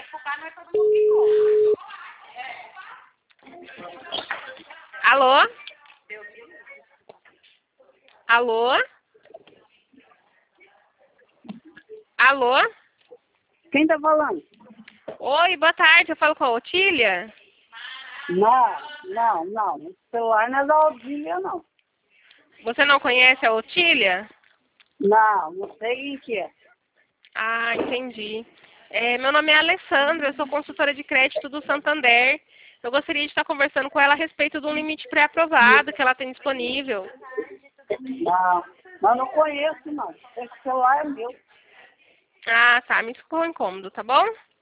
Alô? Alô? Alô? Quem tá falando? Oi, boa tarde. Eu falo com a Otília? Não. O celular não é da Odília, não. Você não conhece a Otília? Não sei quem que é. Ah, entendi. Meu nome é Alessandra, eu sou consultora de crédito do Santander. Eu gostaria de estar conversando com ela a respeito de um limite pré-aprovado que ela tem disponível. Não, mas não conheço, não. Esse celular é meu. Ah, tá. Me desculpa o incômodo, tá bom?